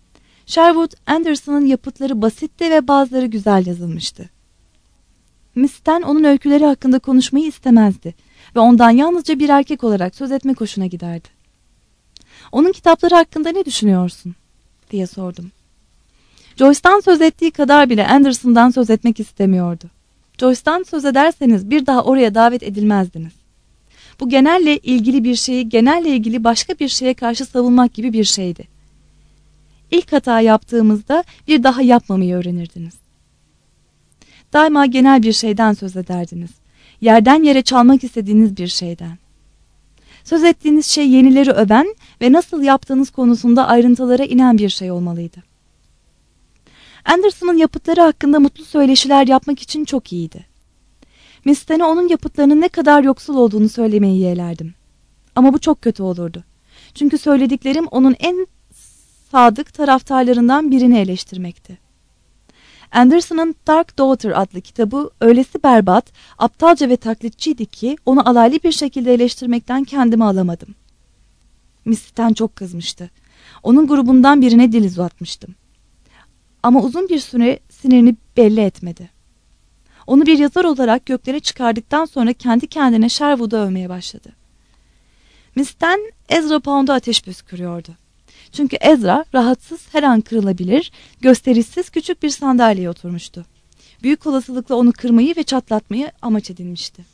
Sherwood Anderson'ın yapıtları basitti ve bazıları güzel yazılmıştı. Miss Sten onun öyküleri hakkında konuşmayı istemezdi ve ondan yalnızca bir erkek olarak söz etmek hoşuna giderdi. Onun kitapları hakkında ne düşünüyorsun diye sordum. Joyce'dan söz ettiği kadar bile Anderson'dan söz etmek istemiyordu. Joyce'dan söz ederseniz bir daha oraya davet edilmezdiniz. Bu genelle ilgili bir şeyi genelle ilgili başka bir şeye karşı savunmak gibi bir şeydi. İlk hata yaptığımızda bir daha yapmamayı öğrenirdiniz. Daima genel bir şeyden söz ederdiniz. Yerden yere çalmak istediğiniz bir şeyden. Söz ettiğiniz şey yenileri öven ve nasıl yaptığınız konusunda ayrıntılara inen bir şey olmalıydı. Anderson'ın yapıtları hakkında mutlu söyleşiler yapmak için çok iyiydi. Miss Sten'e onun yapıtlarının ne kadar yoksul olduğunu söylemeyi yeğlerdim. Ama bu çok kötü olurdu. Çünkü söylediklerim onun en sadık taraftarlarından birini eleştirmekti. Anderson'ın Dark Daughter adlı kitabı öylesi berbat, aptalca ve taklitçiydi ki onu alaylı bir şekilde eleştirmekten kendimi alamadım. Miss Sten çok kızmıştı. Onun grubundan birine dil uzatmıştım. Ama uzun bir süre sinirini belli etmedi. Onu bir yazar olarak göklere çıkardıktan sonra kendi kendine Sherwood'u övmeye başladı. Miss Sten, Ezra Pound'a ateş püskürüyordu. Çünkü Ezra rahatsız, her an kırılabilir, gösterişsiz küçük bir sandalyeye oturmuştu. Büyük olasılıkla onu kırmayı ve çatlatmayı amaç edinmişti.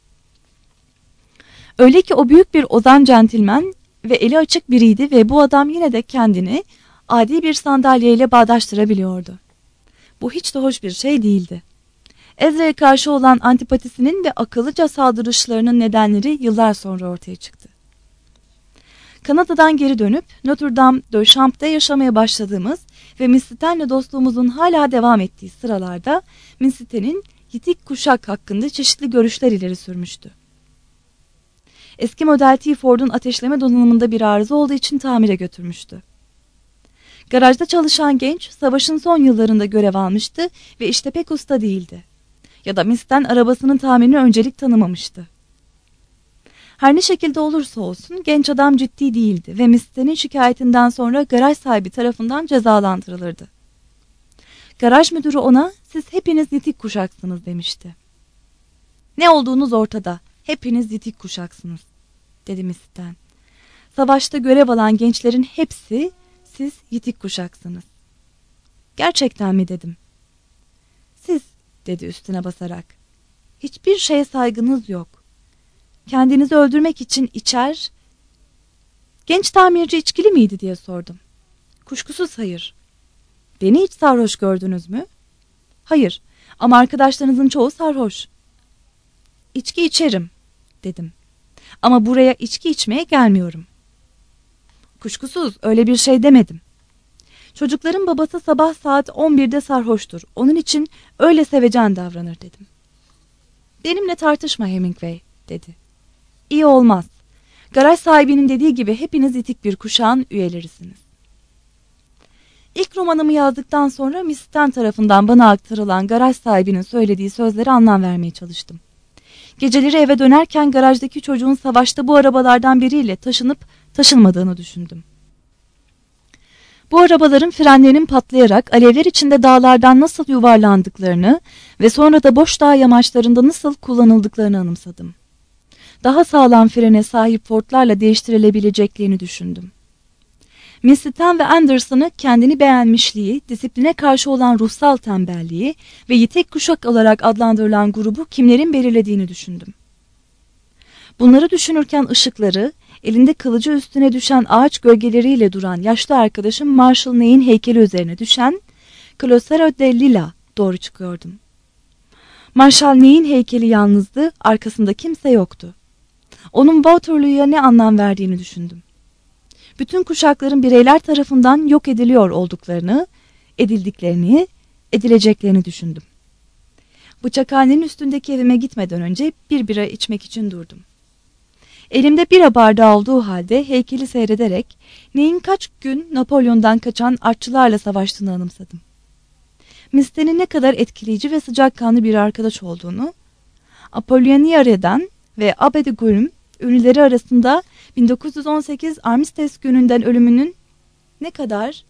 Öyle ki o büyük bir ozan centilmen ve eli açık biriydi ve bu adam yine de kendini adi bir sandalyeyle bağdaştırabiliyordu. Bu hiç de hoş bir şey değildi. Ezra'ya karşı olan antipatisinin ve akıllıca saldırışlarının nedenleri yıllar sonra ortaya çıktı. Kanada'dan geri dönüp Notre Dame de Champ'te yaşamaya başladığımız ve Miss Sten'le dostluğumuzun hala devam ettiği sıralarda Miss Sten'in yitik kuşak hakkında çeşitli görüşler ileri sürmüştü. Eski model T. Ford'un ateşleme donanımında bir arıza olduğu için tamire götürmüştü. Garajda çalışan genç savaşın son yıllarında görev almıştı ve işte pek usta değildi. Ya da Miss Sten arabasının tamirine öncelik tanımamıştı. Her ne şekilde olursa olsun genç adam ciddi değildi ve Miss Sten'in şikayetinden sonra garaj sahibi tarafından cezalandırılırdı. Garaj müdürü ona "Siz hepiniz yitik kuşaksınız" demişti. "Ne olduğunuz ortada, hepiniz yitik kuşaksınız" dedi Miss Sten. "Savaşta görev alan gençlerin hepsi siz yitik kuşaksınız." "Gerçekten mi?" dedim. "Siz," dedi üstüne basarak. "Hiçbir şeye saygınız yok. Kendinizi öldürmek için içer..." "Genç tamirci içkili miydi?" diye sordum. "Kuşkusuz hayır." "Beni hiç sarhoş gördünüz mü?" "Hayır, ama arkadaşlarınızın çoğu sarhoş." "İçki içerim," dedim. "Ama buraya içki içmeye gelmiyorum." "Kuşkusuz öyle bir şey demedim. Çocukların babası sabah saat 11'de sarhoştur. Onun için öyle sevecen davranır" dedim. "Benimle tartışma Hemingway," dedi. "İyi olmaz. Garaj sahibinin dediği gibi hepiniz itik bir kuşağın üyelerisiniz." İlk romanımı yazdıktan sonra Miss Sten tarafından bana aktarılan garaj sahibinin söylediği sözlere anlam vermeye çalıştım. Geceleri eve dönerken garajdaki çocuğun savaşta bu arabalardan biriyle taşınıp taşınmadığını düşündüm. Bu arabaların frenlerinin patlayarak alevler içinde dağlardan nasıl yuvarlandıklarını ve sonra da boş dağ yamaçlarında nasıl kullanıldıklarını anımsadım. Daha sağlam frene sahip Ford'larla değiştirilebileceklerini düşündüm. Miss Sten ve Anderson'ı kendini beğenmişliği, disipline karşı olan ruhsal tembelliği ve yitik kuşak olarak adlandırılan grubu kimlerin belirlediğini düşündüm. Bunları düşünürken ışıkları, elinde kılıcı üstüne düşen ağaç gölgeleriyle duran yaşlı arkadaşım Marshall Ney'in heykeli üzerine düşen Closero de Lila doğru çıkıyordum. Marshall Ney'in heykeli yalnızdı, arkasında kimse yoktu. Onun Waterloo'ya ne anlam verdiğini düşündüm. Bütün kuşakların bireyler tarafından yok ediliyor olduklarını, edildiklerini, edileceklerini düşündüm. Bıçakhanenin üstündeki evime gitmeden önce bir bira içmek için durdum. Elimde bira bardağı olduğu halde heykeli seyrederek Ney'in kaç gün Napolyon'dan kaçan artçılarla savaştığını anımsadım. Miss Sten'in ne kadar etkileyici ve sıcakkanlı bir arkadaş olduğunu, Apollinarya'dan ve Abbé de Gaulle ünlüleri arasında 1918 Armistice gününden ölümünün ne kadar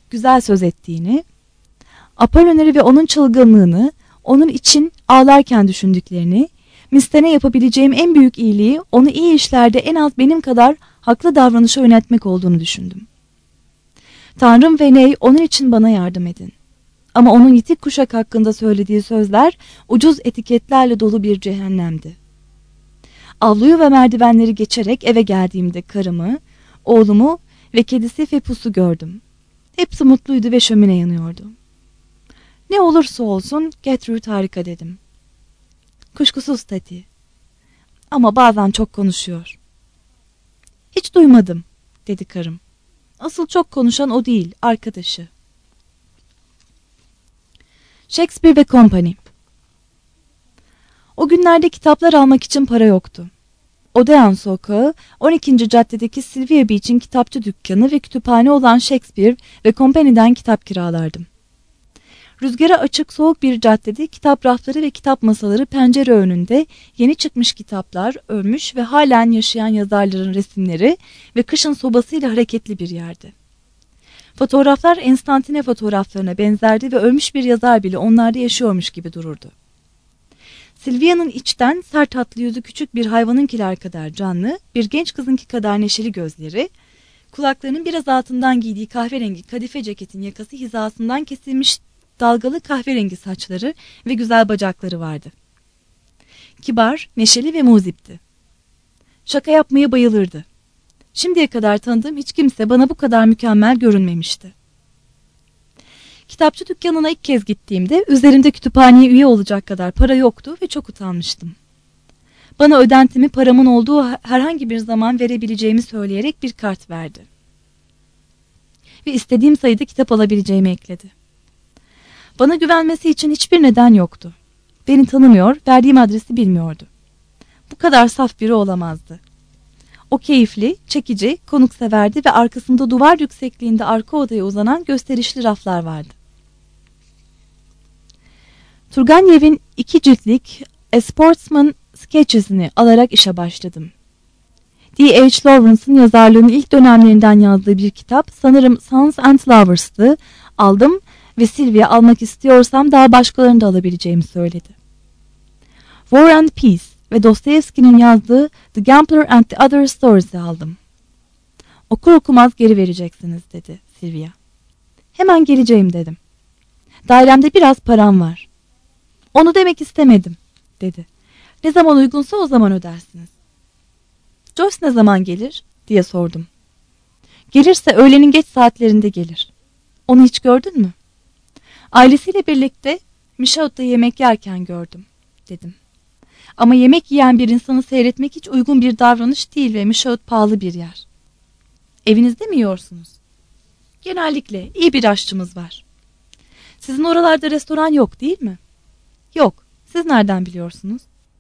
güzel söz ettiğini, Apollonar'ı ve onun çılgınlığını, onun için ağlarken düşündüklerini, Misten'e yapabileceğim en büyük iyiliği onu iyi işlerde en az benim kadar haklı davranışa yöneltmek olduğunu düşündüm. Tanrım ve Ney onun için bana yardım edin. Ama onun yitik kuşak hakkında söylediği sözler ucuz etiketlerle dolu bir cehennemdi. Avluyu ve merdivenleri geçerek eve geldiğimde karımı, oğlumu ve kedisi Fepus'u gördüm. Hepsi mutluydu ve şömine yanıyordu. Ne olursa olsun Gertrude harika dedim. Kuşkusuz Tati. Ama bazen çok konuşuyor. Hiç duymadım, dedi karım. Asıl çok konuşan o değil, arkadaşı. Shakespeare ve Company. O günlerde kitaplar almak için para yoktu. Odeon Sokağı, 12. caddedeki Sylvia Beach'in kitapçı dükkanı ve kütüphane olan Shakespeare ve Company'den kitap kiralardım. Rüzgara açık soğuk bir caddede kitap rafları ve kitap masaları pencere önünde yeni çıkmış kitaplar, ölmüş ve halen yaşayan yazarların resimleri ve kışın sobasıyla hareketli bir yerdi. Fotoğraflar enstantane fotoğraflarına benzerdi ve ölmüş bir yazar bile onlarda yaşıyormuş gibi dururdu. Sylvia'nın içten sert hatlı yüzü küçük bir hayvanınkiler kadar canlı, bir genç kızınki kadar neşeli gözleri, kulaklarının biraz altından giydiği kahverengi kadife ceketin yakası hizasından kesilmiş dalgalı kahverengi saçları ve güzel bacakları vardı. Kibar, neşeli ve muzipti. Şaka yapmaya bayılırdı. Şimdiye kadar tanıdığım hiç kimse bana bu kadar mükemmel görünmemişti. Kitapçı dükkanına ilk kez gittiğimde üzerimde kütüphaneye üye olacak kadar para yoktu ve çok utanmıştım. Bana ödentimi paramın olduğu herhangi bir zaman verebileceğimi söyleyerek bir kart verdi. Ve istediğim sayıda kitap alabileceğimi ekledi. Bana güvenmesi için hiçbir neden yoktu. Beni tanımıyor, verdiğim adresi bilmiyordu. Bu kadar saf biri olamazdı. O keyifli, çekici, konukseverdi ve arkasında duvar yüksekliğinde arka odaya uzanan gösterişli raflar vardı. Turgenev'in 2 ciltlik A Sportsman Sketches'ini alarak işe başladım. D.H. Lawrence'ın yazarlığının ilk dönemlerinden yazdığı bir kitap, sanırım Sons and Lovers'tı, aldım ve Sylvia almak istiyorsam daha başkalarını da alabileceğimi söyledi. War and Peace ve Dostoyevski'nin yazdığı The Gambler and the Other Stories'i aldım. Okur okumaz geri vereceksiniz, dedi Sylvia. Hemen geleceğim, dedim. Dairemde biraz param var. Onu demek istemedim, dedi. Ne zaman uygunsa o zaman ödersiniz. Joyce ne zaman gelir, diye sordum. Gelirse öğlenin geç saatlerinde gelir. Onu hiç gördün mü? Ailesiyle birlikte Michaud'da yemek yerken gördüm, dedim. Ama yemek yiyen bir insanı seyretmek hiç uygun bir davranış değil ve Michaud pahalı bir yer. Evinizde mi yiyorsunuz? Genellikle iyi bir aşçımız var. Sizin oralarda restoran yok, değil mi? Yok. Siz nereden biliyorsunuz?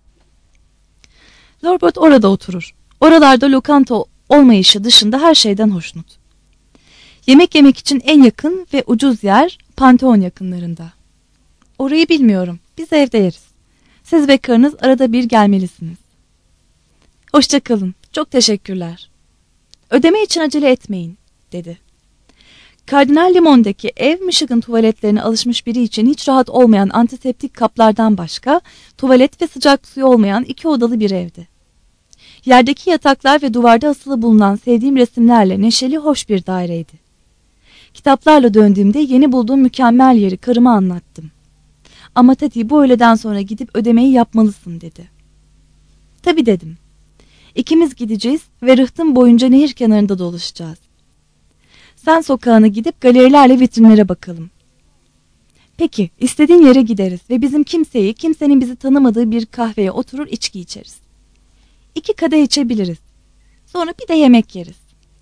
Norbert orada oturur. Oralarda lokanta olmayışı dışında her şeyden hoşnut. Yemek yemek için en yakın ve ucuz yer Pantheon yakınlarında. Orayı bilmiyorum. Biz evde yeriz. Siz ve karınız arada bir gelmelisiniz. Hoşça kalın. Çok teşekkürler. Ödeme için acele etmeyin, dedi. Kardinal Limon'daki ev, Michigan tuvaletlerine alışmış biri için hiç rahat olmayan antiseptik kaplardan başka, tuvalet ve sıcak suyu olmayan 2 odalı bir evdi. Yerdeki yataklar ve duvarda asılı bulunan sevdiğim resimlerle neşeli, hoş bir daireydi. Kitaplarla döndüğümde yeni bulduğum mükemmel yeri karıma anlattım. Ama Tati, bu öğleden sonra gidip ödemeyi yapmalısın, dedi. Tabii, dedim. İkimiz gideceğiz ve rıhtım boyunca nehir kenarında dolaşacağız. Sen sokağına gidip galerilerle vitrinlere bakalım. Peki, istediğin yere gideriz ve bizim kimsenin bizi tanımadığı bir kahveye oturur içki içeriz. 2 kadeh içebiliriz. Sonra bir de yemek yeriz.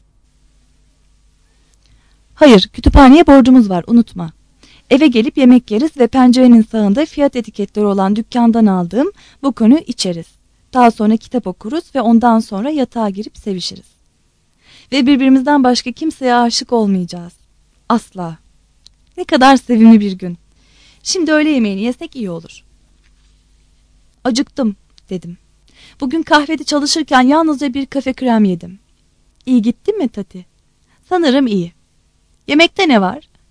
Hayır, kütüphaneye borcumuz var, unutma. Eve gelip yemek yeriz ve pencerenin sağında fiyat etiketleri olan dükkandan aldığım bu konu içeriz. Daha sonra kitap okuruz ve ondan sonra yatağa girip sevişiriz. Ve birbirimizden başka kimseye aşık olmayacağız. Asla. Ne kadar sevimli bir gün. Şimdi öğle yemeğini yesek iyi olur. Acıktım, dedim. Bugün kahvede çalışırken yalnızca bir kafe krem yedim. İyi gitti mi Tati? Sanırım iyi. Yemekte ne var?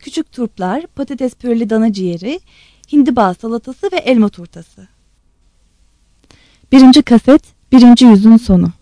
küçük turplar, patates püreli dana ciğeri, hindiba salatası ve elma turtası. Birinci kaset, birinci yüzün sonu.